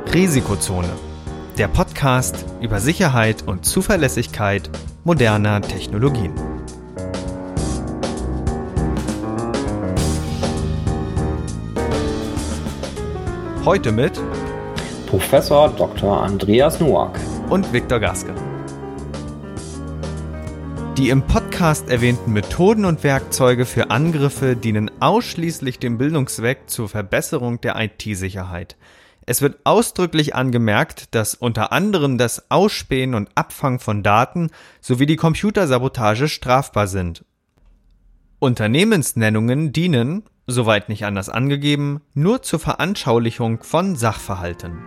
Risikozone, der Podcast über Sicherheit und Zuverlässigkeit moderner Technologien. Heute mit Professor Dr. Andreas Noack und Viktor Gaske. Die im Podcast erwähnten Methoden und Werkzeuge für Angriffe dienen ausschließlich dem Bildungszweck zur Verbesserung der IT-Sicherheit. Es wird ausdrücklich angemerkt, dass unter anderem das Ausspähen und Abfangen von Daten sowie die Computersabotage strafbar sind. Unternehmensnennungen dienen, soweit nicht anders angegeben, nur zur Veranschaulichung von Sachverhalten.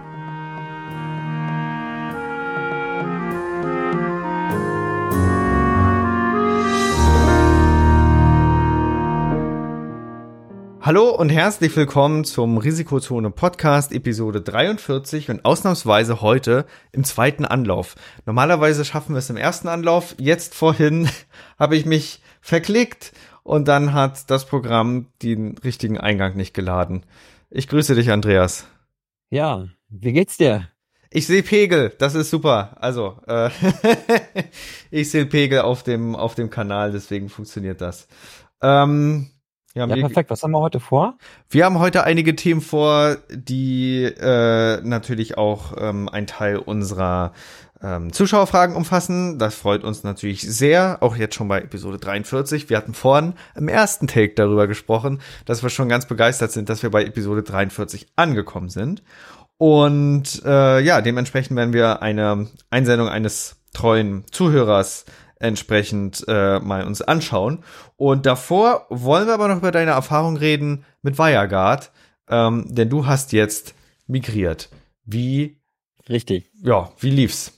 Hallo und herzlich willkommen zum Risikozone Podcast Episode 43 und ausnahmsweise heute im zweiten Anlauf. Normalerweise schaffen wir es im ersten Anlauf. Jetzt vorhin habe ich mich verklickt und dann hat das Programm den richtigen Eingang nicht geladen. Ich grüße dich, Andreas. Ja, wie geht's dir? Ich sehe Pegel, das ist super. Also, ich sehe Pegel auf dem Kanal, deswegen funktioniert das. Ja, perfekt. Was haben wir heute vor? Wir haben heute einige Themen vor, die natürlich auch einen Teil unserer Zuschauerfragen umfassen. Das freut uns natürlich sehr, auch jetzt schon bei Episode 43. Wir hatten vorhin im ersten Take darüber gesprochen, dass wir schon ganz begeistert sind, dass wir bei Episode 43 angekommen sind. Und dementsprechend werden wir eine Einsendung eines treuen Zuhörers entsprechend mal uns anschauen. Und davor wollen wir aber noch über deine Erfahrung reden mit WireGuard, denn du hast jetzt migriert. Richtig. Ja, wie lief's?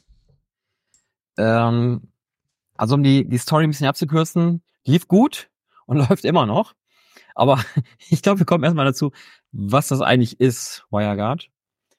Also um die Story ein bisschen abzukürzen, lief gut und läuft immer noch. Aber ich glaube, wir kommen erstmal dazu, was das eigentlich ist, WireGuard.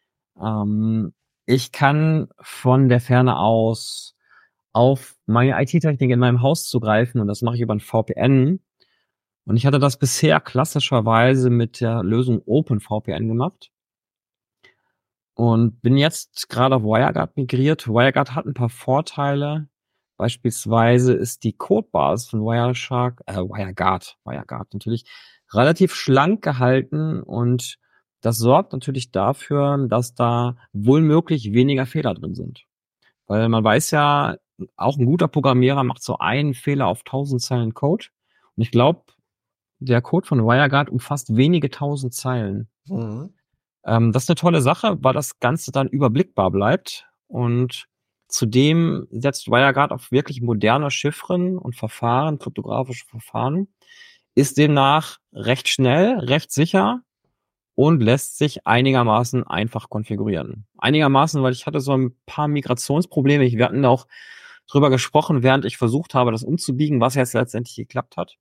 Ich kann von der Ferne aus auf meine IT-Technik in meinem Haus zugreifen und das mache ich über ein VPN. Und ich hatte das bisher klassischerweise mit der Lösung OpenVPN gemacht und bin jetzt gerade auf WireGuard migriert. WireGuard hat ein paar Vorteile. Beispielsweise ist die Codebasis von WireGuard natürlich relativ schlank gehalten und das sorgt natürlich dafür, dass da wohl möglich weniger Fehler drin sind. Weil man weiß ja, auch ein guter Programmierer macht so einen Fehler auf 1000 Zeilen Code. Und ich glaube, der Code von WireGuard umfasst wenige 1000 Zeilen. Mhm. Das ist eine tolle Sache, weil das Ganze dann überblickbar bleibt. Und zudem setzt WireGuard auf wirklich moderne Chiffren und Verfahren, kryptografische Verfahren, ist demnach recht schnell, recht sicher und lässt sich einigermaßen einfach konfigurieren. Einigermaßen, weil ich hatte so ein paar Migrationsprobleme. Wir hatten auch drüber gesprochen, während ich versucht habe, das umzubiegen, was jetzt letztendlich geklappt hat.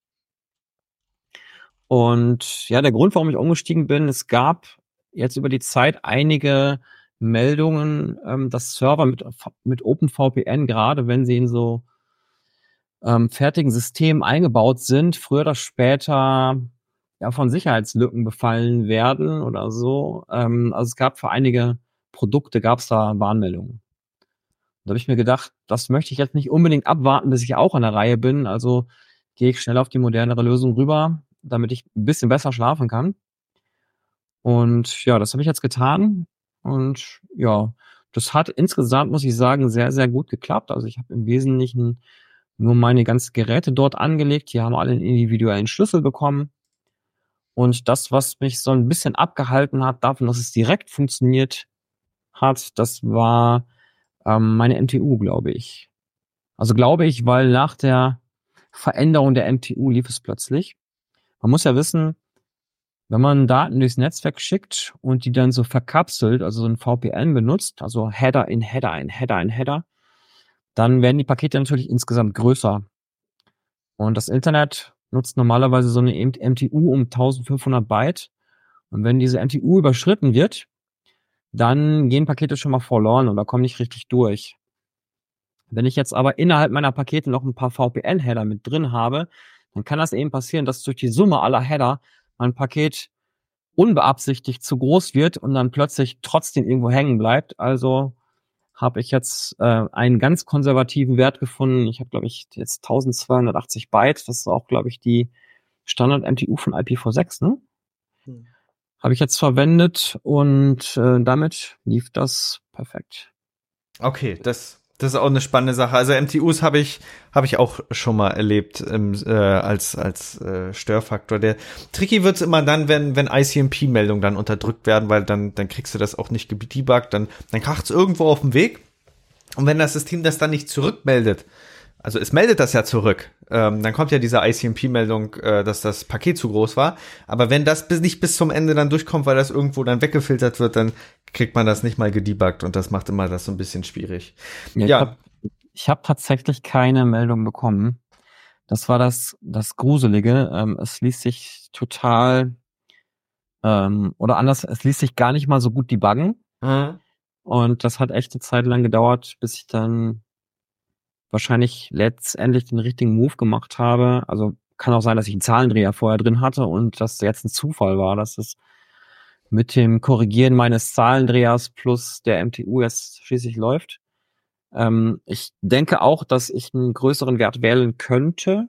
Und ja, der Grund, warum ich umgestiegen bin, es gab jetzt über die Zeit einige Meldungen, dass Server mit OpenVPN, gerade wenn sie in so fertigen Systemen eingebaut sind, früher oder später ja von Sicherheitslücken befallen werden oder so. Also es gab für einige Produkte, gab es da Warnmeldungen. Da habe ich mir gedacht, das möchte ich jetzt nicht unbedingt abwarten, bis ich auch an der Reihe bin. Also gehe ich schnell auf die modernere Lösung rüber, damit ich ein bisschen besser schlafen kann. Und ja, das habe ich jetzt getan. Und ja, das hat insgesamt, muss ich sagen, sehr, sehr gut geklappt. Also ich habe im Wesentlichen nur meine ganzen Geräte dort angelegt. Die haben alle einen individuellen Schlüssel bekommen. Und das, was mich so ein bisschen abgehalten hat davon, dass es direkt funktioniert hat, das war meine MTU, glaube ich. Also glaube ich, weil nach der Veränderung der MTU lief es plötzlich. Man muss ja wissen, wenn man Daten durchs Netzwerk schickt und die dann so verkapselt, also so ein VPN benutzt, also Header in Header in Header in Header, dann werden die Pakete natürlich insgesamt größer. Und das Internet nutzt normalerweise so eine MTU um 1500 Byte. Und wenn diese MTU überschritten wird, dann gehen Pakete schon mal verloren oder kommen nicht richtig durch. Wenn ich jetzt aber innerhalb meiner Pakete noch ein paar VPN-Header mit drin habe, dann kann das eben passieren, dass durch die Summe aller Header mein Paket unbeabsichtigt zu groß wird und dann plötzlich trotzdem irgendwo hängen bleibt. Also habe ich jetzt einen ganz konservativen Wert gefunden. Ich habe, glaube ich, jetzt 1280 Byte. Das ist auch, glaube ich, die Standard-MTU von IPv6, ne? Habe ich jetzt verwendet und damit lief das perfekt. Okay, das ist auch eine spannende Sache. Also MTUs habe ich auch schon mal erlebt als Störfaktor. Der tricky wird's immer dann, wenn ICMP-Meldungen dann unterdrückt werden, weil dann kriegst du das auch nicht gedebuggt, dann kracht's irgendwo auf dem Weg. Und wenn das System das dann nicht zurückmeldet, also es meldet das ja zurück, dann kommt ja diese ICMP-Meldung, dass das Paket zu groß war. Aber wenn das nicht bis zum Ende dann durchkommt, weil das irgendwo dann weggefiltert wird, dann kriegt man das nicht mal gedebuggt und das macht immer das so ein bisschen schwierig. Ja. Ich hab tatsächlich keine Meldung bekommen. Das war das Gruselige. Es ließ sich total oder anders, es ließ sich gar nicht mal so gut debuggen. Mhm. Und das hat echt eine Zeit lang gedauert, bis ich dann wahrscheinlich letztendlich den richtigen Move gemacht habe. Also kann auch sein, dass ich einen Zahlendreher vorher drin hatte und das jetzt ein Zufall war, dass es mit dem Korrigieren meines Zahlendrehers plus der MTU jetzt schließlich läuft. Ich denke auch, dass ich einen größeren Wert wählen könnte,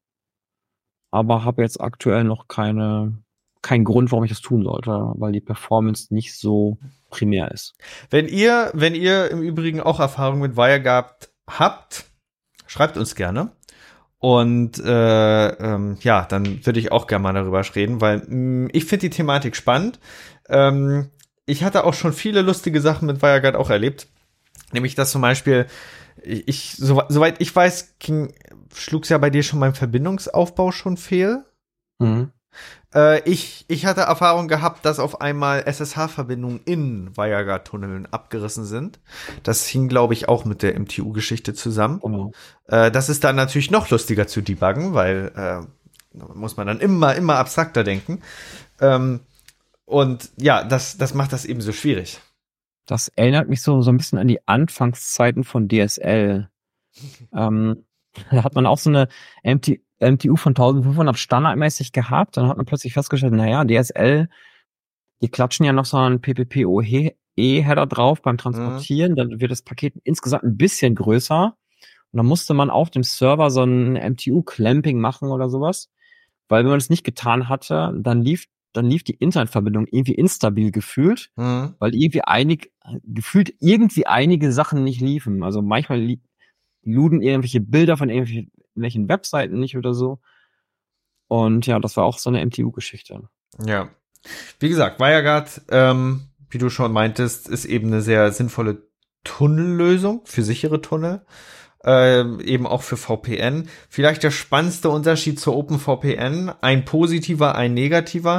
aber habe jetzt aktuell noch keinen Grund, warum ich das tun sollte, weil die Performance nicht so primär ist. Wenn ihr im Übrigen auch Erfahrung mit WireGuard habt, schreibt uns gerne. Und dann würde ich auch gerne mal darüber reden, weil ich finde die Thematik spannend. Ich hatte auch schon viele lustige Sachen mit WireGuard auch erlebt. Nämlich, dass zum Beispiel, soweit ich weiß, schlug's ja bei dir schon beim Verbindungsaufbau schon fehl. Mhm. Ich hatte Erfahrung gehabt, dass auf einmal SSH-Verbindungen in WireGuard-Tunneln abgerissen sind. Das hing, glaube ich, auch mit der MTU-Geschichte zusammen. Genau. Das ist dann natürlich noch lustiger zu debuggen, weil muss man dann immer abstrakter denken. Und ja, das macht das eben so schwierig. Das erinnert mich so ein bisschen an die Anfangszeiten von DSL. Da hat man auch so eine MTU von 1500 standardmäßig gehabt. Dann hat man plötzlich festgestellt, naja, DSL, die klatschen ja noch so einen PPP-OE-Header drauf beim Transportieren. Dann wird das Paket insgesamt ein bisschen größer. Und dann musste man auf dem Server so ein MTU-Clamping machen oder sowas. Weil wenn man es nicht getan hatte, dann lief die Internetverbindung irgendwie instabil gefühlt, weil gefühlt irgendwie einige Sachen nicht liefen. Also manchmal luden irgendwelche Bilder von irgendwelchen Webseiten nicht oder so. Und ja, das war auch so eine MTU-Geschichte. Ja. Wie gesagt, WireGuard, wie du schon meintest, ist eben eine sehr sinnvolle Tunnellösung für sichere Tunnel. Eben auch für VPN. Vielleicht der spannendste Unterschied zur OpenVPN, ein positiver, ein negativer.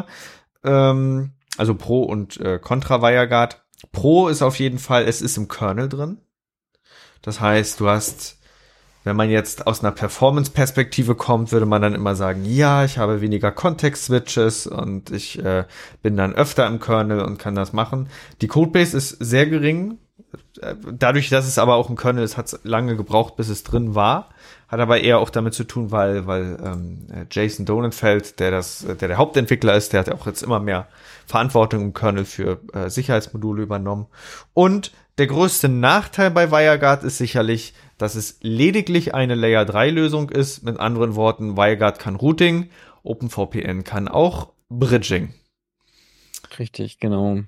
Also Pro und Contra WireGuard. Pro ist auf jeden Fall, es ist im Kernel drin. Das heißt, du hast, wenn man jetzt aus einer Performance-Perspektive kommt, würde man dann immer sagen, ja, ich habe weniger Context-Switches und ich bin dann öfter im Kernel und kann das machen. Die Codebase ist sehr gering. Dadurch, dass es aber auch im Kernel ist, hat es lange gebraucht, bis es drin war. Hat aber eher auch damit zu tun, weil Jason Donenfeld, der der Hauptentwickler ist, der hat auch jetzt immer mehr Verantwortung im Kernel für Sicherheitsmodule übernommen. Und der größte Nachteil bei WireGuard ist sicherlich, dass es lediglich eine Layer 3 Lösung ist. Mit anderen Worten, WireGuard kann Routing, OpenVPN kann auch Bridging. Richtig, genau.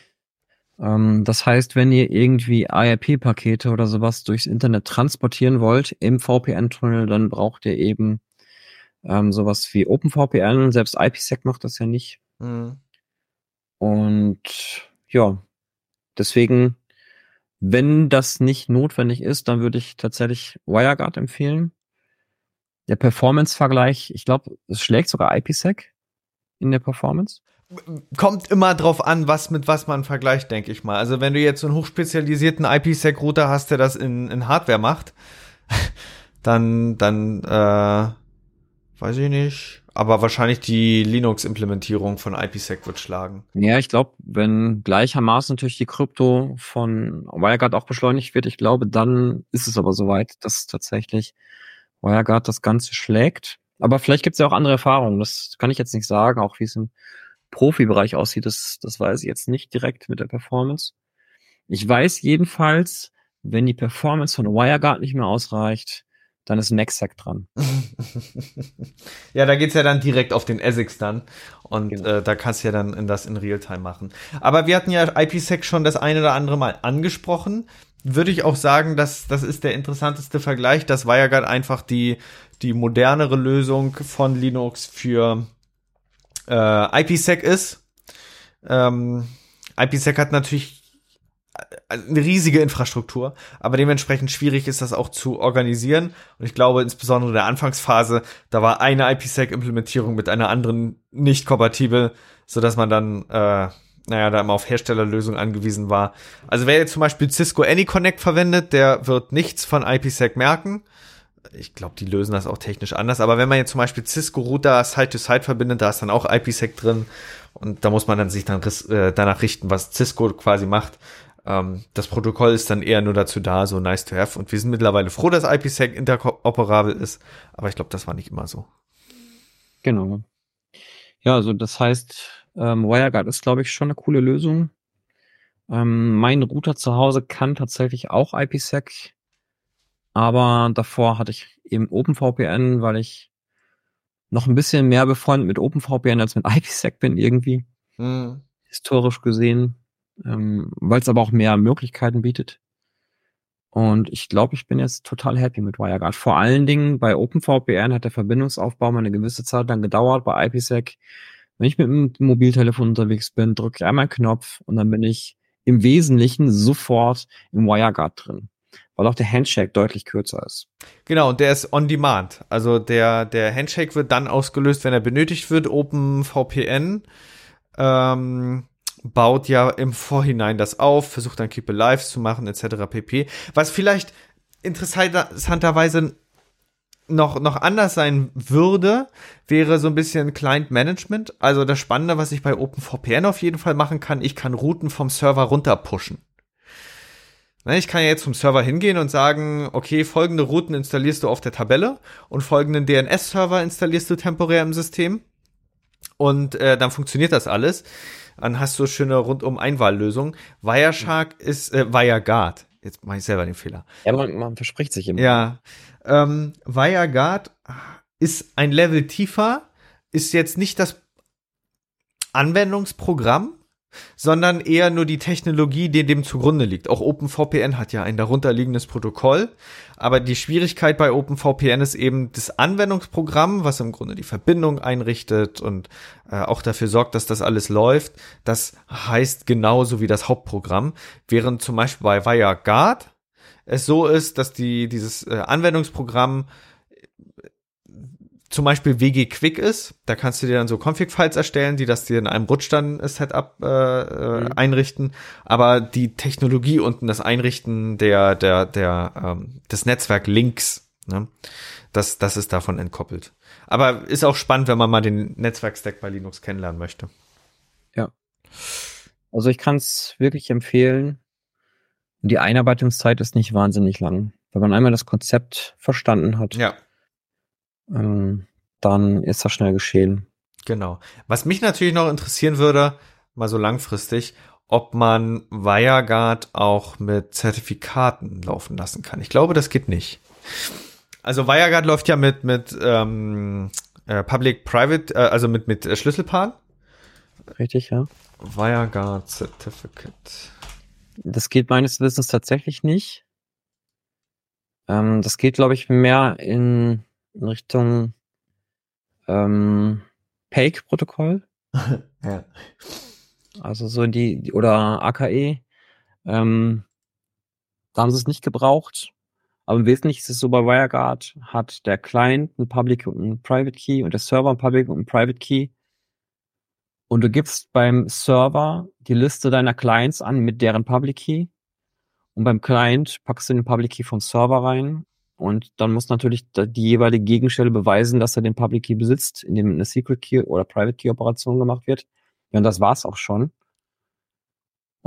Das heißt, wenn ihr irgendwie IRP-Pakete oder sowas durchs Internet transportieren wollt im VPN-Tunnel, dann braucht ihr eben sowas wie OpenVPN. Selbst IPsec macht das ja nicht. Und ja, deswegen, wenn das nicht notwendig ist, dann würde ich tatsächlich WireGuard empfehlen. Der Performance-Vergleich, ich glaube, es schlägt sogar IPsec in der Performance. Kommt immer drauf an, was man vergleicht, denke ich mal. Also wenn du jetzt so einen hochspezialisierten IPsec-Router hast, der das in Hardware macht, dann weiß ich nicht. Aber wahrscheinlich die Linux-Implementierung von IPsec wird schlagen. Ja, ich glaube, wenn gleichermaßen natürlich die Krypto von WireGuard auch beschleunigt wird, ich glaube, dann ist es aber soweit, dass tatsächlich WireGuard das Ganze schlägt. Aber vielleicht gibt es ja auch andere Erfahrungen. Das kann ich jetzt nicht sagen, auch wie es im Profibereich aussieht, das weiß ich jetzt nicht direkt mit der Performance. Ich weiß jedenfalls, wenn die Performance von WireGuard nicht mehr ausreicht, dann ist MaxSec dran. Ja, da geht's ja dann direkt auf den ASICs dann. Und Genau. da kannst du ja dann das in Realtime machen. Aber wir hatten ja IPsec schon das eine oder andere Mal angesprochen. Würde ich auch sagen, dass das ist der interessanteste Vergleich, dass WireGuard einfach die modernere Lösung von Linux für IPsec ist. IPsec hat natürlich eine riesige Infrastruktur, aber dementsprechend schwierig ist das auch zu organisieren. Und ich glaube, insbesondere in der Anfangsphase, da war eine IPsec-Implementierung mit einer anderen nicht kompatibel, sodass man dann, da immer auf Herstellerlösungen angewiesen war. Also wer jetzt zum Beispiel Cisco AnyConnect verwendet, der wird nichts von IPsec merken. Ich glaube, die lösen das auch technisch anders. Aber wenn man jetzt zum Beispiel Cisco-Router Side-to-Side verbindet, da ist dann auch IPsec drin. Und da muss man dann sich dann danach richten, was Cisco quasi macht. Das Protokoll ist dann eher nur dazu da, so nice to have. Und wir sind mittlerweile froh, dass IPsec interoperabel ist. Aber ich glaube, das war nicht immer so. Genau. Ja, also das heißt, WireGuard ist, glaube ich, schon eine coole Lösung. Mein Router zu Hause kann tatsächlich auch IPsec. Aber davor hatte ich eben OpenVPN, weil ich noch ein bisschen mehr befreundet mit OpenVPN als mit IPsec bin irgendwie. Historisch gesehen. Weil es aber auch mehr Möglichkeiten bietet. Und ich glaube, ich bin jetzt total happy mit WireGuard. Vor allen Dingen bei OpenVPN hat der Verbindungsaufbau mal eine gewisse Zeit lang gedauert. Bei IPsec, wenn ich mit dem Mobiltelefon unterwegs bin, drücke ich einmal einen Knopf und dann bin ich im Wesentlichen sofort im WireGuard drin. Weil auch der Handshake deutlich kürzer ist. Genau, und der ist on demand. Also der Handshake wird dann ausgelöst, wenn er benötigt wird. OpenVPN baut ja im Vorhinein das auf, versucht dann Keep Alive zu machen, etc. pp. Was vielleicht interessanterweise noch anders sein würde, wäre so ein bisschen Client Management. Also das Spannende, was ich bei OpenVPN auf jeden Fall machen kann, ich kann Routen vom Server runter pushen. Ich kann ja jetzt zum Server hingehen und sagen, okay, folgende Routen installierst du auf der Tabelle und folgenden DNS-Server installierst du temporär im System. Und dann funktioniert das alles. Dann hast du schöne Rundum-Einwahllösung. WireGuard. Jetzt mache ich selber den Fehler. Ja, man verspricht sich immer. Ja. WireGuard ist ein Level tiefer, ist jetzt nicht das Anwendungsprogramm, sondern eher nur die Technologie, die dem zugrunde liegt. Auch OpenVPN hat ja ein darunterliegendes Protokoll, aber die Schwierigkeit bei OpenVPN ist eben das Anwendungsprogramm, was im Grunde die Verbindung einrichtet und auch dafür sorgt, dass das alles läuft. Das heißt genauso wie das Hauptprogramm, während zum Beispiel bei WireGuard es so ist, dass dieses Anwendungsprogramm zum Beispiel WG Quick ist, da kannst du dir dann so Config-Files erstellen, die das dir in einem Rutsch dann Setup einrichten, aber die Technologie unten, das Einrichten des Netzwerk-Links, ne, das ist davon entkoppelt. Aber ist auch spannend, wenn man mal den Netzwerk-Stack bei Linux kennenlernen möchte. Ja. Also ich kann es wirklich empfehlen. Die Einarbeitungszeit ist nicht wahnsinnig lang. Wenn man einmal das Konzept verstanden hat, ja, dann ist das schnell geschehen. Genau. Was mich natürlich noch interessieren würde, mal so langfristig, ob man WireGuard auch mit Zertifikaten laufen lassen kann. Ich glaube, das geht nicht. Also WireGuard läuft ja mit Public-Private, also mit Schlüsselpaaren. Richtig, ja. WireGuard Certificate. Das geht meines Wissens tatsächlich nicht. Das geht, glaube ich, mehr in Richtung PAKE-Protokoll. Ja. Also so oder AKE. Da haben sie es nicht gebraucht. Aber im Wesentlichen ist es so, bei WireGuard hat der Client eine Public und ein Private Key und der Server ein Public und ein Private Key. Und du gibst beim Server die Liste deiner Clients an mit deren Public Key. Und beim Client packst du den Public Key vom Server rein. Und dann muss natürlich die jeweilige Gegenstelle beweisen, dass er den Public Key besitzt, indem eine Secret Key oder Private Key Operation gemacht wird. Ja, und das war's auch schon.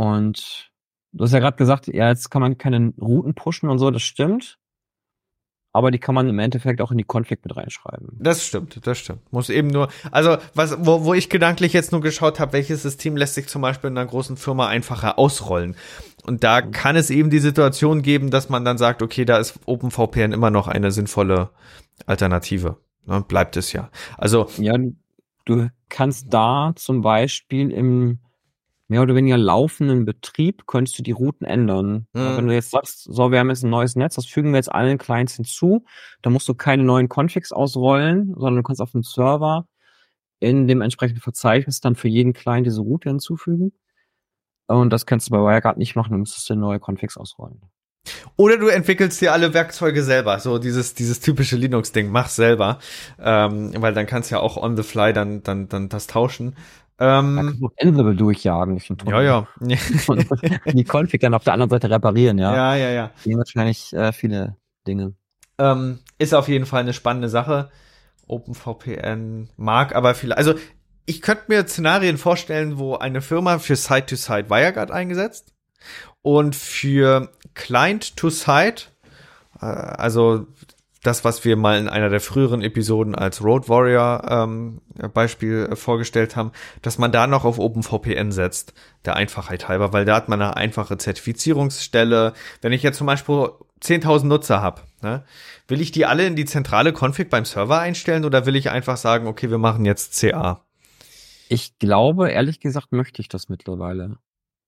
Und du hast ja gerade gesagt, ja, jetzt kann man keine Routen pushen und so, das stimmt. aber die kann man im Endeffekt auch in die Config mit reinschreiben. Das stimmt. Muss eben nur, also wo ich gedanklich jetzt nur geschaut habe, welches System lässt sich zum Beispiel in einer großen Firma einfacher ausrollen. Und da kann es eben die Situation geben, dass man dann sagt, okay, da ist OpenVPN immer noch eine sinnvolle Alternative. Ne, bleibt es ja. Also Ja, du kannst da zum Beispiel im mehr oder weniger laufenden Betrieb könntest du die Routen ändern. Wenn du jetzt sagst, so, wir haben jetzt ein neues Netz, das fügen wir jetzt allen Clients hinzu, dann musst du keine neuen Configs ausrollen, sondern du kannst auf dem Server in dem entsprechenden Verzeichnis dann für jeden Client diese Route hinzufügen. Und das kannst du bei WireGuard nicht machen, du müsstest dir neue Configs ausrollen. oder du entwickelst dir alle Werkzeuge selber, so dieses typische Linux-Ding, mach's selber, weil dann kannst du ja auch on the fly dann das tauschen. Da kannst du Ansible durchjagen. Ja. Und die Config dann auf der anderen Seite reparieren, ja. Ja. Die wahrscheinlich viele Dinge. Ist auf jeden Fall eine spannende Sache. OpenVPN mag aber viele. Also ich könnte mir Szenarien vorstellen, wo eine Firma für Side-to-Side WireGuard eingesetzt und für Client-to-Side, also das, was wir mal in einer der früheren Episoden als Road Warrior Beispiel vorgestellt haben, dass man da noch auf OpenVPN setzt, der Einfachheit halber, weil da hat man eine einfache Zertifizierungsstelle. Wenn ich jetzt zum Beispiel 10.000 Nutzer habe, ne, will ich die alle in die zentrale Config beim Server einstellen oder will ich einfach sagen, okay, wir machen jetzt CA? Ich glaube, ehrlich gesagt, möchte ich das mittlerweile.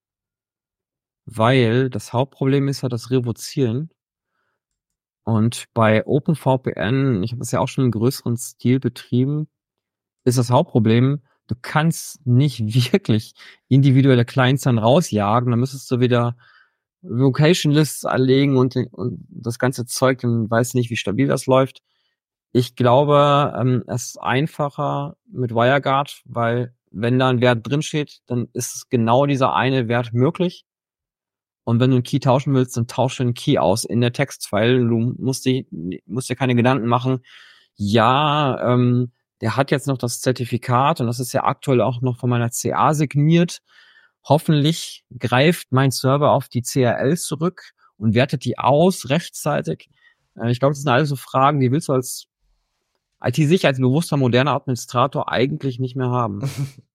Weil das Hauptproblem ist ja das Revozieren. Und bei OpenVPN, ich habe das ja auch schon im größeren Stil betrieben, ist das Hauptproblem, du kannst nicht wirklich individuelle Clients dann rausjagen. Dann müsstest du wieder Location Lists anlegen und das ganze Zeug, dann weiß nicht, wie stabil das läuft. Ich glaube, es ist einfacher mit WireGuard, weil wenn da ein Wert drinsteht, dann ist genau dieser eine Wert möglich. Und wenn du einen Key tauschen willst, dann tausche einen Key aus in der Textfile. Du musst dir keine Gedanken machen. Ja, der hat jetzt noch das Zertifikat und das ist ja aktuell auch noch von meiner CA signiert. Hoffentlich greift mein Server auf die CRLs zurück und wertet die aus rechtzeitig. Ich glaube, das sind alles so Fragen, die willst du als IT-sicherheitsbewusster, moderner Administrator eigentlich nicht mehr haben.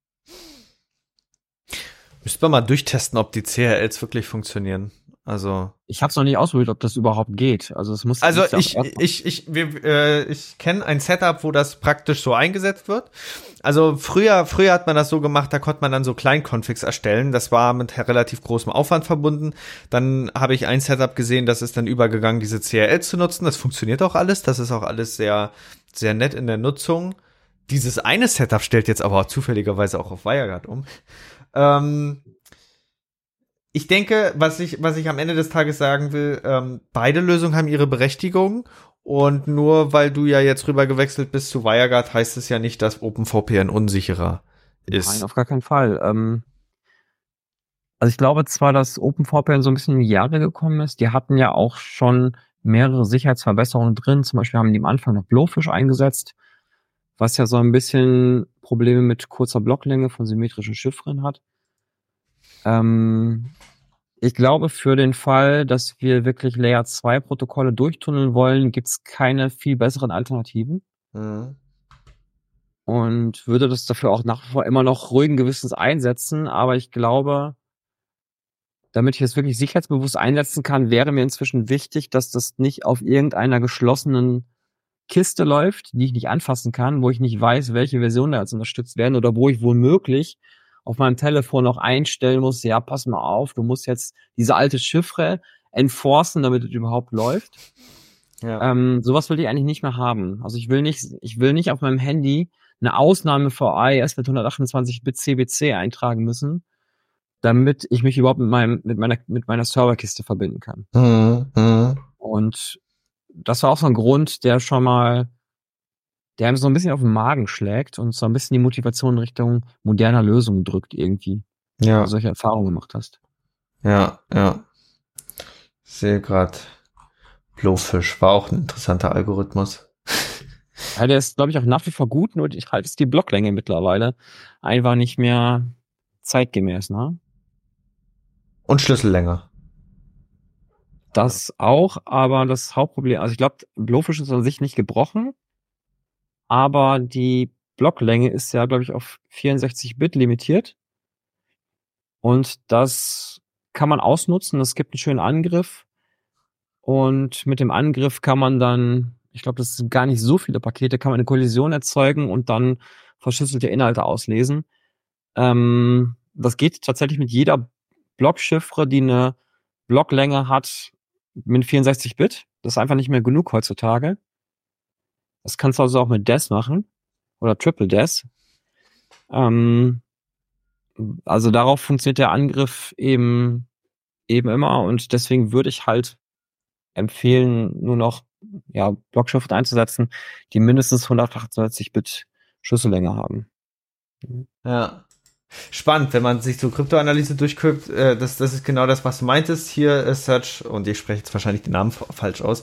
Müsste man mal durchtesten, ob die CRLs wirklich funktionieren. Also ich habe es noch nicht ausprobiert, ob das überhaupt geht. Also es muss. Also ich kenne ein Setup, wo das praktisch so eingesetzt wird. Also früher hat man das so gemacht, da konnte man dann so Kleinconfigs erstellen. Das war mit relativ großem Aufwand verbunden. Dann habe ich ein Setup gesehen, das ist dann übergegangen, diese CRLs zu nutzen. Das funktioniert auch alles. Das ist auch alles sehr, sehr nett in der Nutzung. Dieses eine Setup stellt jetzt aber auch zufälligerweise auch auf WireGuard um. Ich denke, was ich am Ende des Tages sagen will, beide Lösungen haben ihre Berechtigung und nur weil du ja jetzt rüber gewechselt bist zu WireGuard, heißt es ja nicht, dass OpenVPN unsicherer ist. Nein, auf gar keinen Fall. Also ich glaube zwar, dass OpenVPN so ein bisschen in die Jahre gekommen ist. Die hatten ja auch schon mehrere Sicherheitsverbesserungen drin. Zum Beispiel haben die am Anfang noch Blowfish eingesetzt, was ja so ein bisschen Probleme mit kurzer Blocklänge von symmetrischen Chiffren hat. Ich glaube, für den Fall, dass wir wirklich Layer 2 Protokolle durchtunneln wollen, gibt's keine viel besseren Alternativen. Mhm. Und würde das dafür auch nach wie vor immer noch ruhigen Gewissens einsetzen. Aber ich glaube, damit ich es wirklich sicherheitsbewusst einsetzen kann, wäre mir inzwischen wichtig, dass das nicht auf irgendeiner geschlossenen Kiste läuft, die ich nicht anfassen kann, wo ich nicht weiß, welche Versionen da jetzt unterstützt werden oder wo ich womöglich auf meinem Telefon noch einstellen muss, ja, pass mal auf, du musst jetzt diese alte Chiffre enforcen, damit es überhaupt läuft. Ja. Sowas will ich eigentlich nicht mehr haben. Also ich will nicht auf meinem Handy eine Ausnahme für AES mit 128-Bit CBC eintragen müssen, damit ich mich überhaupt mit meiner Serverkiste verbinden kann. Und das war auch so ein Grund, der einem so ein bisschen auf den Magen schlägt und so ein bisschen die Motivation in Richtung moderner Lösungen drückt irgendwie. Ja. Wenn du solche Erfahrungen gemacht hast. Ja. Ich sehe gerade, Blowfish war auch ein interessanter Algorithmus. Ja, der ist, glaube ich, auch nach wie vor gut, nur halt ist die Blocklänge mittlerweile einfach nicht mehr zeitgemäß, ne? Und Schlüssellänge. Das auch, aber das Hauptproblem, also ich glaube, Blowfish ist an sich nicht gebrochen, aber die Blocklänge ist ja, glaube ich, auf 64-Bit limitiert. Und das kann man ausnutzen. Es gibt einen schönen Angriff. Und mit dem Angriff kann man dann, ich glaube, das sind gar nicht so viele Pakete, kann man eine Kollision erzeugen und dann verschlüsselte Inhalte auslesen. Das geht tatsächlich mit jeder Blockchiffre, die eine Blocklänge hat, mit 64-Bit. Das ist einfach nicht mehr genug heutzutage. Das kannst du also auch mit DES machen. Oder Triple DES. Also darauf funktioniert der Angriff eben immer. Und deswegen würde ich halt empfehlen, nur noch Blockchiffre einzusetzen, die mindestens 128-Bit Schlüssellänge haben. Ja. Spannend, wenn man sich so Kryptoanalyse durchguckt, das ist genau das, was du meintest. Hier ist Search, und ich spreche jetzt wahrscheinlich den Namen falsch aus,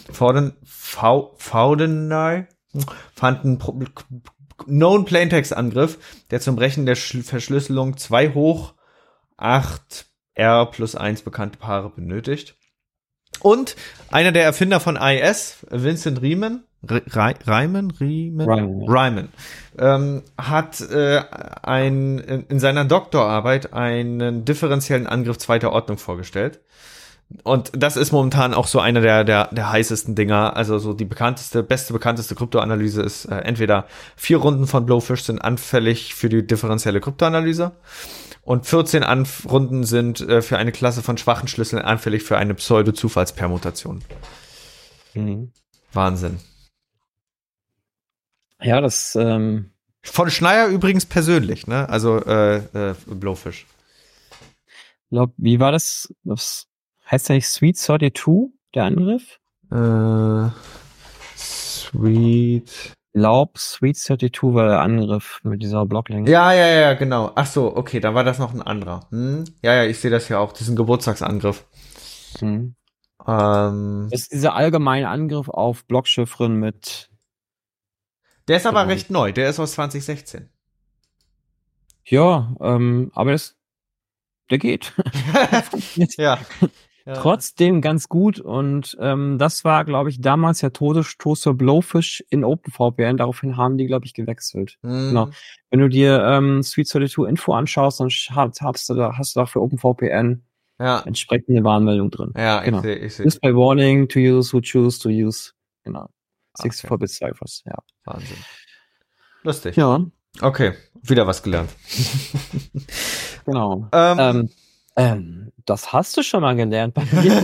Faudener fand einen Known Plaintext Angriff, der zum Brechen der Verschlüsselung 2 hoch 8 R plus 1 bekannte Paare benötigt. Und einer der Erfinder von IS, Vincent Riemann, hat in seiner Doktorarbeit einen differenziellen Angriff zweiter Ordnung vorgestellt. Und das ist momentan auch so einer der heißesten Dinger. Also so die bekannteste Kryptoanalyse ist entweder 4 Runden von Blowfish sind anfällig für die differenzielle Kryptoanalyse und 14 Runden sind für eine Klasse von schwachen Schlüsseln anfällig für eine Pseudo-Zufallspermutation. Mhm. Wahnsinn. Ja, das von Schneier übrigens persönlich, ne? Also Blowfish. Ich glaube, wie war das? Das heißt ja nicht Sweet 32, der Angriff? Sweet. Ich glaube, Sweet 32 war der Angriff mit dieser Blocklänge. Ja, genau. Ach so, okay, dann war das noch ein anderer. Ja, ich sehe das ja auch. Das ist ein Geburtstagsangriff. Das ist dieser allgemeine Angriff auf Blockchiffren mit. Der ist aber recht neu. Der ist aus 2016. Ja, aber der geht. Ja. Trotzdem ganz gut und das war, glaube ich, damals der Todesstoß für Blowfish in OpenVPN. Daraufhin haben die, glaube ich, gewechselt. Genau. Wenn du dir Sweet 32 Info anschaust, dann hast du da für OpenVPN entsprechende Warnmeldung drin. Ja, genau. Ich sehe. Display warning to use who choose to use. Genau. 64-Bit Ciphers, ja. Wahnsinn. Lustig. Ja. Okay, wieder was gelernt. Genau. Das hast du schon mal gelernt bei mir.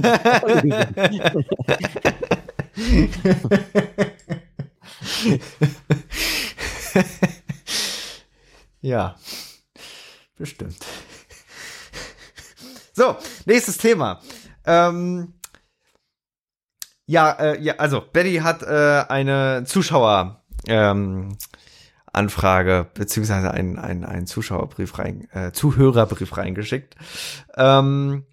Ja, bestimmt. So, nächstes Thema. Also Betty hat eine Anfrage beziehungsweise einen Zuhörerbrief reingeschickt. Er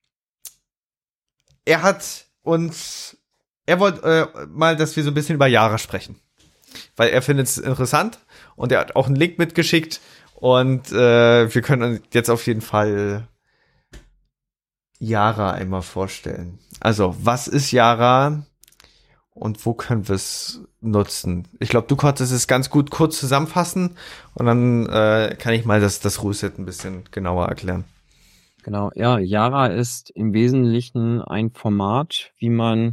wollte mal, dass wir so ein bisschen über Yara sprechen, weil er findet es interessant und er hat auch einen Link mitgeschickt und wir können uns jetzt auf jeden Fall Yara einmal vorstellen. Also, was ist Yara? Und wo können wir es nutzen? Ich glaube, du konntest es ganz gut kurz zusammenfassen und dann kann ich mal das Ruleset ein bisschen genauer erklären. Genau, ja, Yara ist im Wesentlichen ein Format, wie man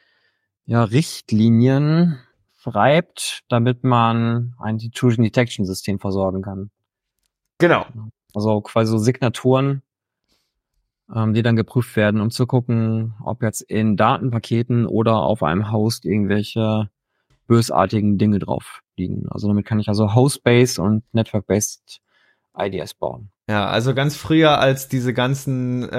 Richtlinien schreibt, damit man ein Intrusion Detection System versorgen kann. Genau. Also quasi so Signaturen, die dann geprüft werden, um zu gucken, ob jetzt in Datenpaketen oder auf einem Host irgendwelche bösartigen Dinge drauf liegen. Also damit kann ich also Host-based und Network-based IDS bauen. Ja, also ganz früher, als diese ganzen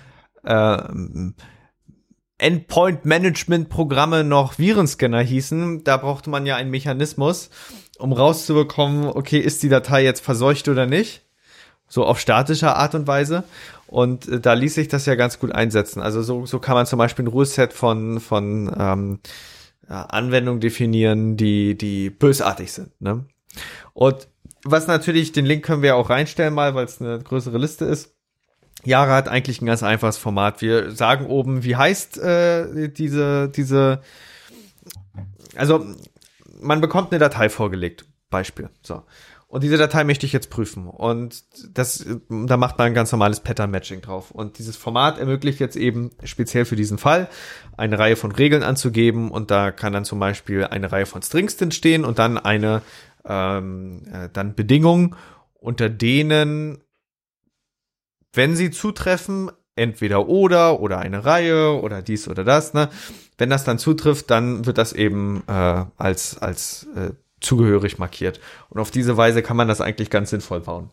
Endpoint-Management-Programme noch Virenscanner hießen, da brauchte man ja einen Mechanismus, um rauszubekommen, okay, ist die Datei jetzt verseucht oder nicht? So auf statischer Art und Weise. Und da ließ sich das ja ganz gut einsetzen. Also so kann man zum Beispiel ein Ruleset von Anwendungen definieren, die bösartig sind. Ne? Und was natürlich, den Link können wir auch reinstellen mal, weil es eine größere Liste ist. Yara hat eigentlich ein ganz einfaches Format. Wir sagen oben, wie heißt also man bekommt eine Datei vorgelegt, Beispiel. So. Und diese Datei möchte ich jetzt prüfen. Und da macht man ein ganz normales Pattern-Matching drauf. Und dieses Format ermöglicht jetzt eben speziell für diesen Fall eine Reihe von Regeln anzugeben. Und da kann dann zum Beispiel eine Reihe von Strings drin stehen und dann dann Bedingungen, unter denen, wenn sie zutreffen, entweder oder eine Reihe oder dies oder das, ne? Wenn das dann zutrifft, dann wird das eben als zugehörig markiert. Und auf diese Weise kann man das eigentlich ganz sinnvoll bauen.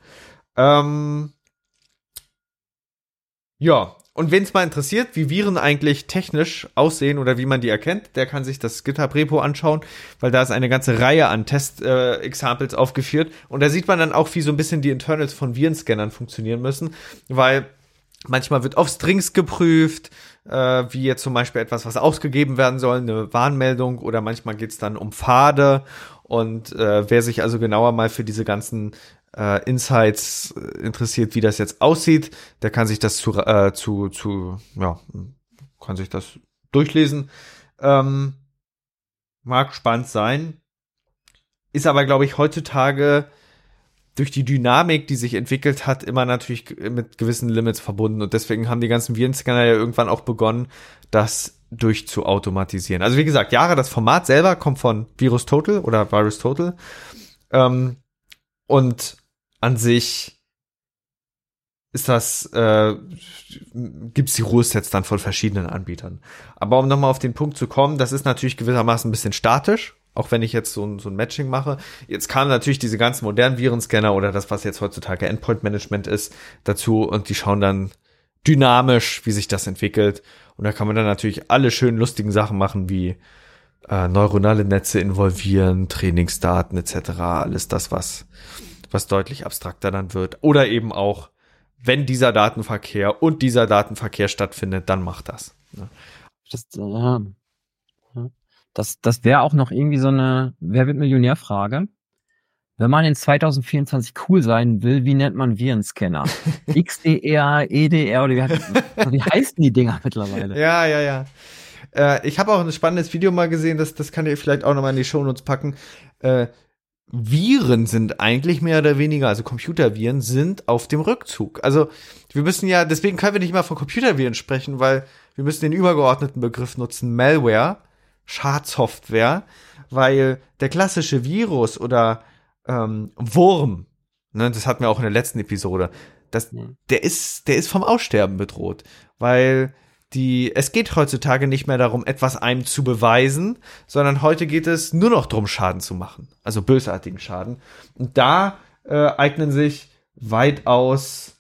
Ja, und wen es mal interessiert, wie Viren eigentlich technisch aussehen oder wie man die erkennt, der kann sich das GitHub-Repo anschauen, weil da ist eine ganze Reihe an Test-Examples aufgeführt. Und da sieht man dann auch, wie so ein bisschen die Internals von Virenscannern funktionieren müssen, weil manchmal wird auf Strings geprüft, wie jetzt zum Beispiel etwas, was ausgegeben werden soll, eine Warnmeldung, oder manchmal geht's dann um Pfade. Und wer sich also genauer mal für diese ganzen Insights interessiert, wie das jetzt aussieht, der kann sich das kann sich das durchlesen. Mag spannend sein. Ist aber, glaube ich, heutzutage durch die Dynamik, die sich entwickelt hat, immer natürlich mit gewissen Limits verbunden. Und deswegen haben die ganzen Virenscanner ja irgendwann auch begonnen, das durchzuautomatisieren. Also wie gesagt, Yara, das Format selber kommt von VirusTotal oder VirusTotal. Und an sich ist das, gibt's die Rule-Sets dann von verschiedenen Anbietern. Aber um nochmal auf den Punkt zu kommen, das ist natürlich gewissermaßen ein bisschen statisch, auch wenn ich jetzt so ein Matching mache. Jetzt kamen natürlich diese ganzen modernen Virenscanner oder das, was jetzt heutzutage Endpoint-Management ist, dazu, und die schauen dann dynamisch, wie sich das entwickelt. Und da kann man dann natürlich alle schönen, lustigen Sachen machen, wie neuronale Netze involvieren, Trainingsdaten etc. Alles das, was deutlich abstrakter dann wird. Oder eben auch, wenn dieser Datenverkehr stattfindet, dann macht das. Ne? Das wäre auch noch irgendwie so eine Wer wird Millionär-Frage. Wenn man in 2024 cool sein will, wie nennt man Virenscanner? XDR, EDR oder wie heißen die Dinger mittlerweile? Ja. Ich habe auch ein spannendes Video mal gesehen, das kann ihr vielleicht auch nochmal in die Shownotes packen. Viren sind eigentlich mehr oder weniger, also Computerviren sind auf dem Rückzug. Also wir müssen ja, deswegen können wir nicht mal von Computerviren sprechen, weil wir müssen den übergeordneten Begriff nutzen, Malware, Schadsoftware, weil der klassische Virus oder Wurm, ne, das hatten wir auch in der letzten Episode, der ist vom Aussterben bedroht, weil es geht heutzutage nicht mehr darum, etwas einem zu beweisen, sondern heute geht es nur noch darum, Schaden zu machen, also bösartigen Schaden. Und da eignen sich weitaus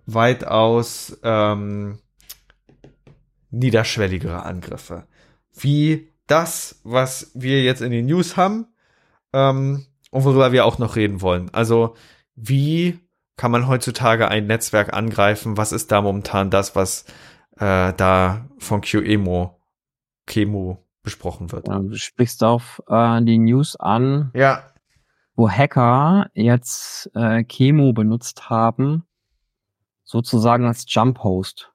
niederschwelligere Angriffe, wie das, was wir jetzt in den News haben, und worüber wir auch noch reden wollen. Also, wie kann man heutzutage ein Netzwerk angreifen? Was ist da momentan das, was da von Qemu besprochen wird? Du sprichst auf die News an, ja, wo Hacker jetzt Qemu benutzt haben, sozusagen als Jump-Host.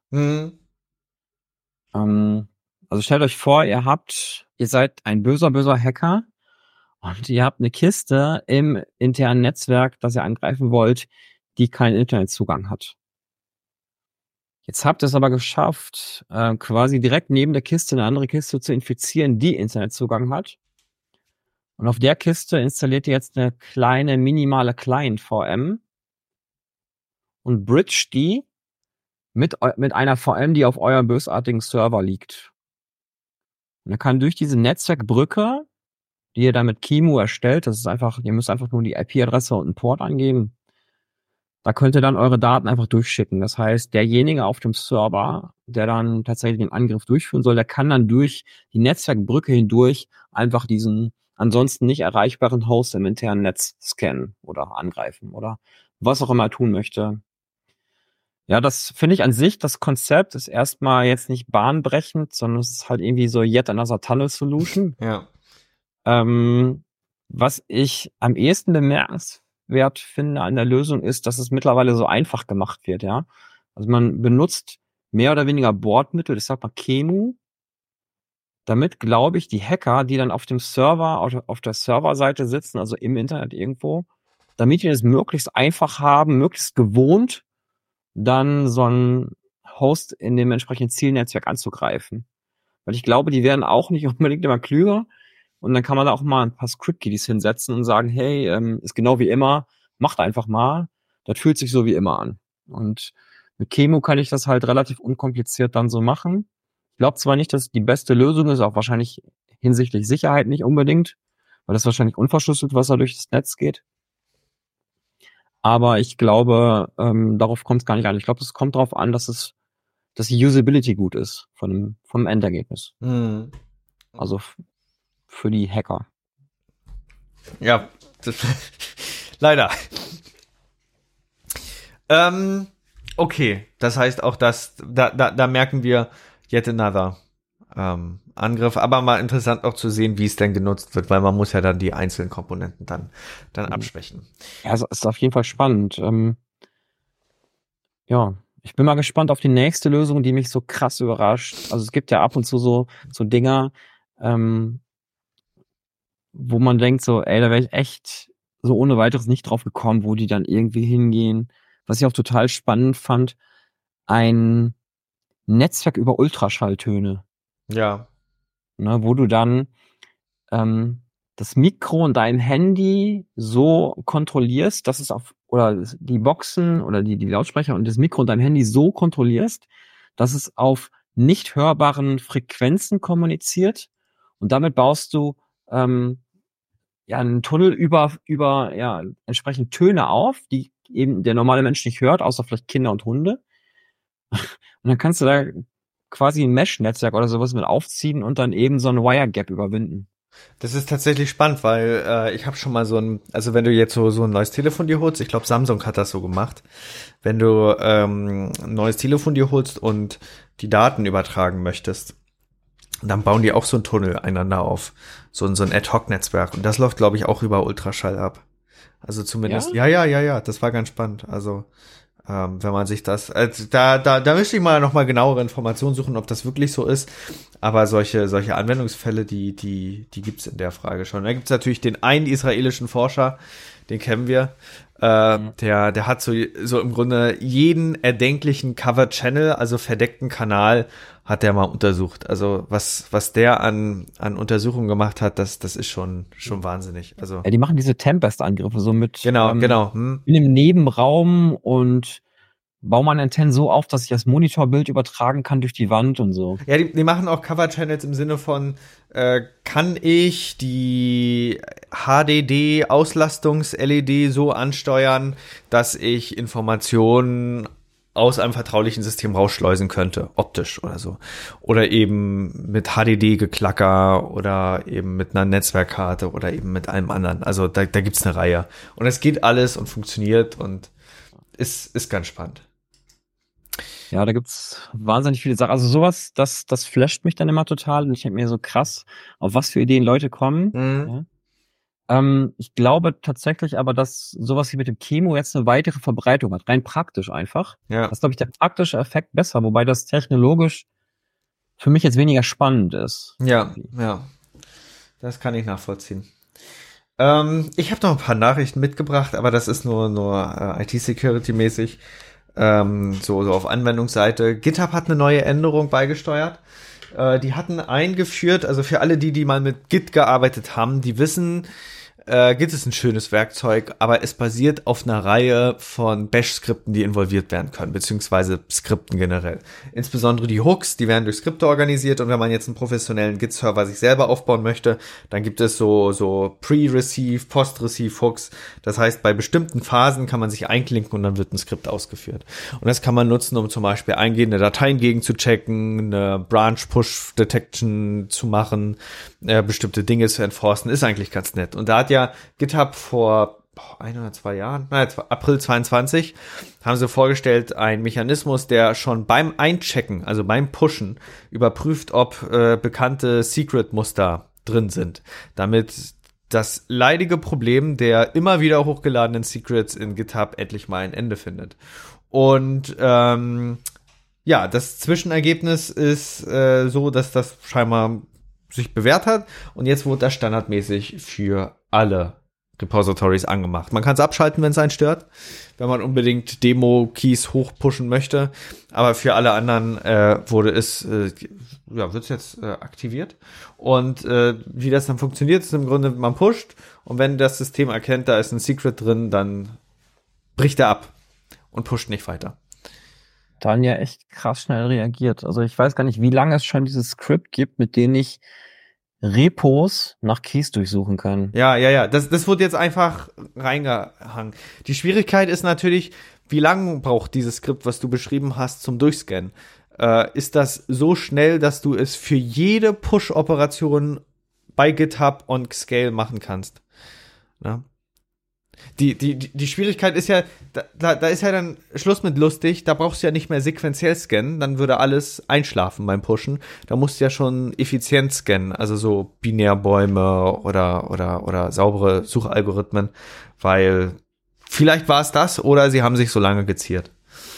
Also stellt euch vor, ihr seid ein böser Hacker und ihr habt eine Kiste im internen Netzwerk, das ihr angreifen wollt, die keinen Internetzugang hat. Jetzt habt ihr es aber geschafft, quasi direkt neben der Kiste eine andere Kiste zu infizieren, die Internetzugang hat. Und auf der Kiste installiert ihr jetzt eine kleine minimale Client-VM und bridge die mit einer VM, die auf eurem bösartigen Server liegt. Und er kann durch diese Netzwerkbrücke, die ihr dann mit Qemu erstellt, ihr müsst einfach nur die IP-Adresse und einen Port angeben. Da könnt ihr dann eure Daten einfach durchschicken. Das heißt, derjenige auf dem Server, der dann tatsächlich den Angriff durchführen soll, der kann dann durch die Netzwerkbrücke hindurch einfach diesen ansonsten nicht erreichbaren Host im internen Netz scannen oder angreifen oder was auch immer er tun möchte. Ja, das finde ich an sich, das Konzept ist erstmal jetzt nicht bahnbrechend, sondern es ist halt irgendwie so yet another tunnel solution. Ja. Was ich am ehesten bemerkenswert finde an der Lösung ist, dass es mittlerweile so einfach gemacht wird, ja. Also man benutzt mehr oder weniger Bordmittel, ich sag mal QEMU, damit, glaube ich, die Hacker, die dann auf dem Server, auf der Serverseite sitzen, also im Internet irgendwo, damit die es möglichst einfach haben, möglichst gewohnt, dann so ein Host in dem entsprechenden Zielnetzwerk anzugreifen. Weil ich glaube, die werden auch nicht unbedingt immer klüger. Und dann kann man da auch mal ein paar Script-Kiddies hinsetzen und sagen, hey, ist genau wie immer, macht einfach mal. Das fühlt sich so wie immer an. Und mit QEMU kann ich das halt relativ unkompliziert dann so machen. Ich glaube zwar nicht, dass es die beste Lösung ist, auch wahrscheinlich hinsichtlich Sicherheit nicht unbedingt, weil das wahrscheinlich unverschlüsselt, was da durch das Netz geht. Aber ich glaube, darauf kommt es gar nicht an. Ich glaube, es kommt darauf an, dass die Usability gut ist vom Endergebnis. Mhm. Also für die Hacker. Ja, leider. Okay, das heißt auch, da merken wir yet another Angriff, aber mal interessant auch zu sehen, wie es denn genutzt wird, weil man muss ja dann die einzelnen Komponenten dann abschwächen. Ja, es ist auf jeden Fall spannend. Ja, ich bin mal gespannt auf die nächste Lösung, die mich so krass überrascht. Also es gibt ja ab und zu so Dinger, wo man denkt so, ey, da wäre ich echt so ohne weiteres nicht drauf gekommen, wo die dann irgendwie hingehen. Was ich auch total spannend fand, ein Netzwerk über Ultraschalltöne. Ja. Ne, wo du dann das Mikro und dein Handy so kontrollierst, dass es oder die Boxen oder die Lautsprecher und das Mikro und dein Handy so kontrollierst, dass es auf nicht hörbaren Frequenzen kommuniziert, und damit baust du einen Tunnel über entsprechend Töne auf, die eben der normale Mensch nicht hört, außer vielleicht Kinder und Hunde. Und dann kannst du da quasi ein Mesh-Netzwerk oder sowas mit aufziehen und dann eben so ein Wire-Gap überwinden. Das ist tatsächlich spannend, weil ich habe schon mal also wenn du jetzt so ein neues Telefon dir holst, ich glaube Samsung hat das so gemacht, wenn du ein neues Telefon dir holst und die Daten übertragen möchtest, dann bauen die auch so einen Tunnel einander auf, so ein Ad-Hoc-Netzwerk, und das läuft, glaube ich, auch über Ultraschall ab. Also zumindest, ja, das war ganz spannend. Also wenn man sich das, da müsste ich mal noch mal genauere Informationen suchen, ob das wirklich so ist. Aber solche Anwendungsfälle, die gibt's in der Frage schon. Da gibt's natürlich den einen israelischen Forscher, den kennen wir. Der hat so im Grunde jeden erdenklichen Covered Channel, also verdeckten Kanal, hat der mal untersucht. Also was der an Untersuchungen gemacht hat, das ist schon wahnsinnig. Also ja, die machen diese Tempest-Angriffe so mit genau. in einem Nebenraum und bauen man Antennen so auf, dass ich das Monitorbild übertragen kann durch die Wand und so. Ja, die machen auch Cover-Channels im Sinne von, kann ich die HDD-Auslastungs-LED so ansteuern, dass ich Informationen aus einem vertraulichen System rausschleusen könnte, optisch oder so. Oder eben mit HDD-Geklacker oder eben mit einer Netzwerkkarte oder eben mit allem anderen. Also da gibt's eine Reihe. Und es geht alles und funktioniert und ist ganz spannend. Ja, da gibt's wahnsinnig viele Sachen. Also sowas, das flasht mich dann immer total. Und ich denke mir so krass, auf was für Ideen Leute kommen. Mhm. Ja. Ich glaube tatsächlich aber, dass sowas wie mit dem QEMU jetzt eine weitere Verbreitung hat. Rein praktisch einfach. Ja. Das ist, glaube ich, der praktische Effekt besser, wobei das technologisch für mich jetzt weniger spannend ist. Ja. Das kann ich nachvollziehen. Ich habe noch ein paar Nachrichten mitgebracht, aber das ist nur IT-Security-mäßig. So auf Anwendungsseite. GitHub hat eine neue Änderung beigesteuert. Die hatten eingeführt, also für alle die mal mit Git gearbeitet haben, die wissen, Git ist ein schönes Werkzeug, aber es basiert auf einer Reihe von Bash-Skripten, die involviert werden können, beziehungsweise Skripten generell. Insbesondere die Hooks, die werden durch Skripte organisiert, und wenn man jetzt einen professionellen Git-Server sich selber aufbauen möchte, dann gibt es so Pre-Receive, Post-Receive Hooks. Das heißt, bei bestimmten Phasen kann man sich einklinken und dann wird ein Skript ausgeführt. Und das kann man nutzen, um zum Beispiel eingehende Dateien gegen zu checken, eine Branch-Push-Detection zu machen, bestimmte Dinge zu enforcen, ist eigentlich ganz nett. Und da hat ja GitHub vor 1 oder 2 Jahren, April 22, haben sie vorgestellt, einen Mechanismus, der schon beim Einchecken, also beim Pushen, überprüft, ob bekannte Secret-Muster drin sind. Damit das leidige Problem der immer wieder hochgeladenen Secrets in GitHub endlich mal ein Ende findet. Und ja, das Zwischenergebnis ist so, dass das scheinbar sich bewährt hat. Und jetzt wurde das standardmäßig für alle Repositories angemacht. Man kann es abschalten, wenn es einen stört, wenn man unbedingt Demo-Keys hochpushen möchte. Aber für alle anderen wird es jetzt aktiviert. Und wie das dann funktioniert, ist im Grunde, man pusht. Und wenn das System erkennt, da ist ein Secret drin, dann bricht er ab und pusht nicht weiter. Dann ja echt krass schnell reagiert. Also ich weiß gar nicht, wie lange es schon dieses Script gibt, mit dem ich Repos nach Keys durchsuchen kann. Ja. Das wurde jetzt einfach reingehangen. Die Schwierigkeit ist natürlich, wie lange braucht dieses Skript, was du beschrieben hast, zum Durchscannen? Ist das so schnell, dass du es für jede Push-Operation bei GitHub on Scale machen kannst? Na? Die Schwierigkeit ist ja, da ist ja dann Schluss mit lustig, da brauchst du ja nicht mehr sequenziell scannen, dann würde alles einschlafen beim Pushen. Da musst du ja schon effizient scannen, also so Binärbäume oder saubere Suchalgorithmen, weil vielleicht war es das oder sie haben sich so lange geziert.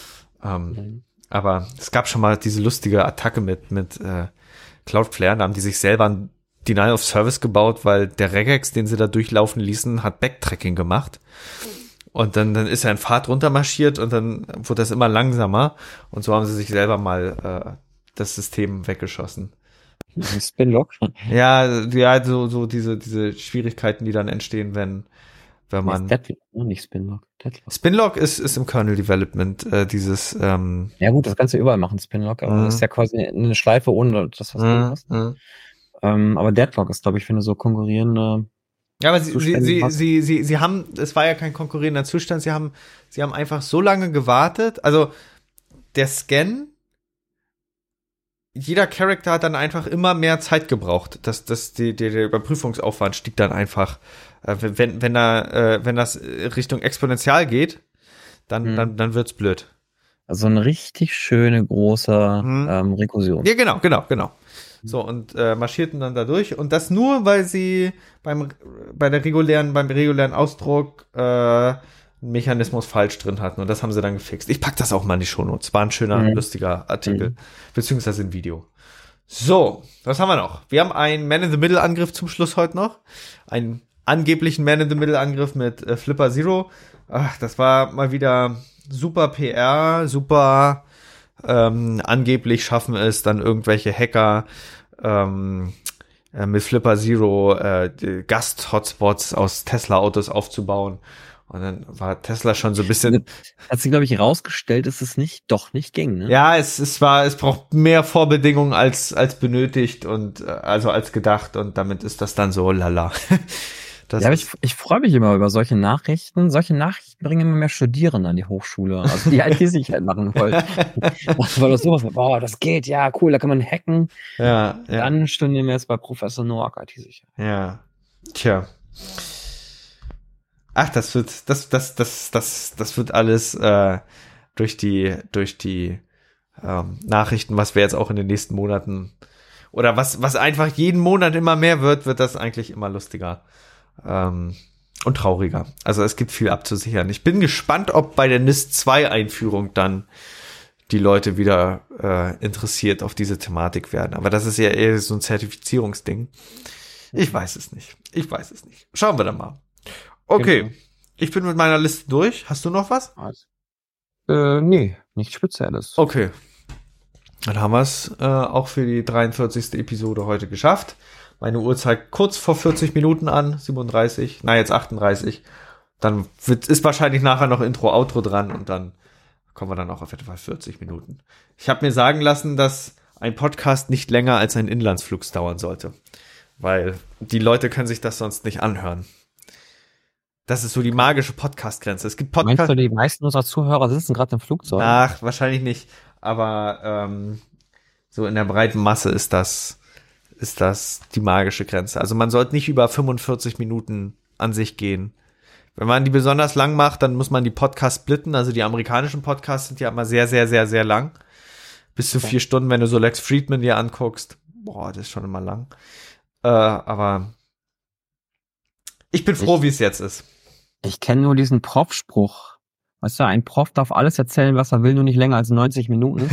Aber es gab schon mal diese lustige Attacke mit Cloudflare, da haben die sich selber ein Denial of Service gebaut, weil der Regex, den sie da durchlaufen ließen, hat Backtracking gemacht. Und dann ist er in Fahrt runtermarschiert und dann wurde das immer langsamer. Und so haben sie sich selber mal das System weggeschossen. Spinlock? Ja, so diese Schwierigkeiten, die dann entstehen, wenn man... Deadlock, nicht Spinlock. Deadlock. Spinlock ist im Kernel Development dieses... Ja gut, das kannst du überall machen, Spinlock, aber das ist ja quasi eine Schleife ohne das, was du hast. Aber Deadlock ist, glaube ich, für eine so konkurrierende... Ja, aber sie haben, es war ja kein konkurrierender Zustand, sie haben einfach so lange gewartet, also der Scan, jeder Charakter hat dann einfach immer mehr Zeit gebraucht, der Überprüfungsaufwand stieg dann einfach, wenn das Richtung exponentiell geht, dann wird's blöd. Also eine richtig schöne große Rekursion. Ja, genau. So, und marschierten dann da durch. Und das nur, weil sie beim regulären Ausdruck einen Mechanismus falsch drin hatten. Und das haben sie dann gefixt. Ich pack das auch mal in die Shownotes. War ein schöner, lustiger Artikel. Beziehungsweise ein Video. So, was haben wir noch? Wir haben einen Man-in-the-Middle-Angriff zum Schluss heute noch. Einen angeblichen Man-in-the-Middle-Angriff mit Flipper Zero. Ach, das war mal wieder super PR, super... angeblich schaffen es dann irgendwelche Hacker mit Flipper Zero Gast-Hotspots aus Tesla-Autos aufzubauen. Und dann war Tesla schon so ein bisschen... Hat sich, glaube ich, rausgestellt, dass es nicht ging, ne? Ja, es braucht mehr Vorbedingungen als benötigt und also als gedacht und damit ist das dann so lala. Ja, aber ich freue mich immer über solche Nachrichten. Solche Nachrichten bringen immer mehr Studierende an die Hochschule, also die IT-Sicherheit machen wollen. Weil das sowas, boah, das geht, ja, cool, da kann man hacken. Ja. Dann studieren wir jetzt bei Professor Noack IT-Sicherheit. Ja, tja. Ach, das wird alles durch die Nachrichten, was wir jetzt auch in den nächsten Monaten oder was einfach jeden Monat immer mehr wird das eigentlich immer lustiger. Und trauriger. Also es gibt viel abzusichern. Ich bin gespannt, ob bei der NIST 2 Einführung dann die Leute wieder interessiert auf diese Thematik werden. Aber das ist ja eher so ein Zertifizierungsding. Ich weiß es nicht. Schauen wir dann mal. Okay, genau. Ich bin mit meiner Liste durch. Hast du noch was? Nee, nichts Spezielles. Okay. Dann haben wir es auch für die 43. Episode heute geschafft. Meine Uhr zeigt kurz vor 40 Minuten an, 37, jetzt 38. Dann ist wahrscheinlich nachher noch Intro, Outro dran und dann kommen wir dann auch auf etwa 40 Minuten. Ich habe mir sagen lassen, dass ein Podcast nicht länger als ein Inlandsflug dauern sollte, weil die Leute können sich das sonst nicht anhören. Das ist so die magische Podcast-Grenze. Es gibt Meinst du, die meisten unserer Zuhörer sitzen gerade im Flugzeug? Ach, wahrscheinlich nicht. Aber so in der breiten Masse ist das die magische Grenze. Also man sollte nicht über 45 Minuten an sich gehen. Wenn man die besonders lang macht, dann muss man die Podcasts splitten. Also die amerikanischen Podcasts sind ja immer sehr, sehr, sehr, sehr lang. Bis zu 4 Stunden, wenn du so Lex Friedman dir anguckst. Boah, das ist schon immer lang. Aber ich bin froh, wie es jetzt ist. Ich kenne nur diesen Prof-Spruch. Weißt du, ein Prof darf alles erzählen, was er will, nur nicht länger als 90 Minuten.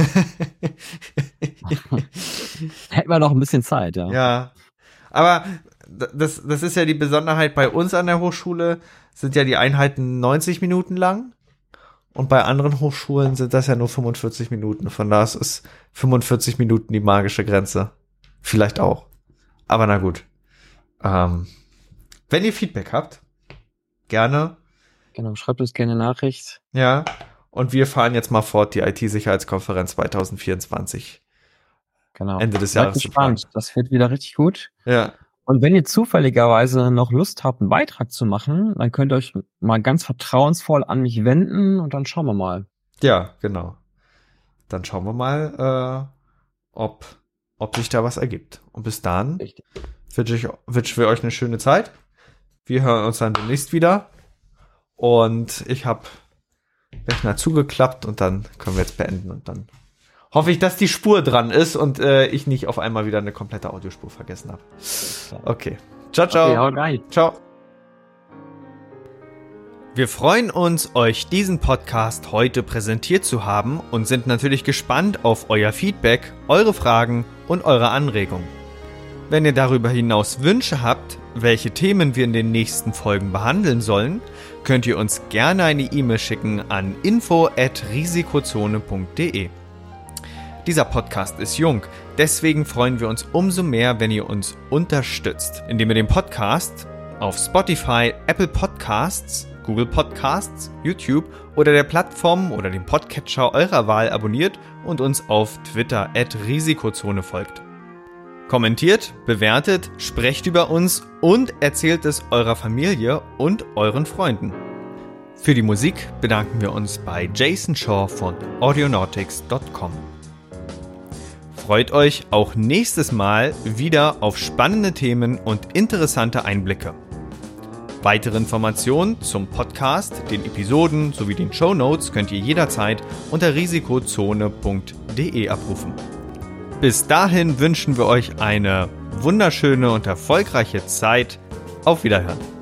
Hätten wir noch ein bisschen Zeit, ja. Ja, aber das ist ja die Besonderheit bei uns an der Hochschule, sind ja die Einheiten 90 Minuten lang und bei anderen Hochschulen sind das ja nur 45 Minuten. Von da ist 45 Minuten die magische Grenze. Vielleicht auch. Aber na gut. Wenn ihr Feedback habt, gerne. Genau, schreibt uns gerne Nachricht. Ja, und wir fahren jetzt mal fort, die IT-Sicherheitskonferenz 2024. Genau. Ende des Jahres. Gespannt. Das wird wieder richtig gut. Ja. Und wenn ihr zufälligerweise noch Lust habt, einen Beitrag zu machen, dann könnt ihr euch mal ganz vertrauensvoll an mich wenden und dann schauen wir mal. Ja, genau. Dann schauen wir mal, ob sich da was ergibt. Und bis dann wünschen wir euch eine schöne Zeit. Wir hören uns dann demnächst wieder. Und ich habe Rechner zugeklappt und dann können wir jetzt beenden. Und dann hoffe ich, dass die Spur dran ist und ich nicht auf einmal wieder eine komplette Audiospur vergessen habe. Okay. Ciao, ciao. Okay, haut rein. Ciao. Wir freuen uns, euch diesen Podcast heute präsentiert zu haben und sind natürlich gespannt auf euer Feedback, eure Fragen und eure Anregungen. Wenn ihr darüber hinaus Wünsche habt, welche Themen wir in den nächsten Folgen behandeln sollen, könnt ihr uns gerne eine E-Mail schicken an info@risikozone.de. Dieser Podcast ist jung, deswegen freuen wir uns umso mehr, wenn ihr uns unterstützt, indem ihr den Podcast auf Spotify, Apple Podcasts, Google Podcasts, YouTube oder der Plattform oder dem Podcatcher eurer Wahl abonniert und uns auf Twitter @Risikozone folgt. Kommentiert, bewertet, sprecht über uns und erzählt es eurer Familie und euren Freunden. Für die Musik bedanken wir uns bei Jason Shaw von audionautics.com. Freut euch auch nächstes Mal wieder auf spannende Themen und interessante Einblicke. Weitere Informationen zum Podcast, den Episoden sowie den Shownotes könnt ihr jederzeit unter risikozone.de abrufen. Bis dahin wünschen wir euch eine wunderschöne und erfolgreiche Zeit. Auf Wiederhören.